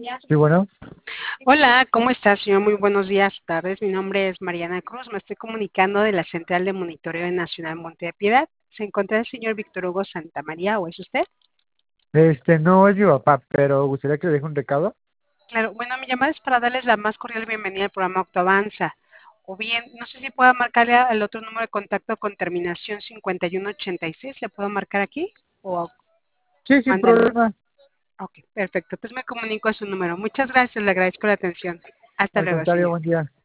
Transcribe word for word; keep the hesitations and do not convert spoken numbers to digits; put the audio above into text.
Sí, bueno, Hola, ¿cómo está, señor? Muy buenos días, tardes. Mi nombre es Mariana Cruz. Me estoy comunicando de la Central de Monitoreo Nacional Monte de Piedad. ¿Se encuentra el señor Víctor Hugo Santamaría o es usted? este no es mi papá, pero gustaría que le deje un recado. Claro, bueno, mi llamada es para darles la más cordial bienvenida al programa Octoavanza. O bien, no sé si pueda marcarle al otro número de contacto con terminación cincuenta y uno ochenta y seis. ¿Le puedo marcar aquí? O Sí, sin mándale. problema. Ok, perfecto. Entonces me comunico a su número. Muchas gracias, le agradezco la atención. Hasta Al luego, contrario, señor. buen día.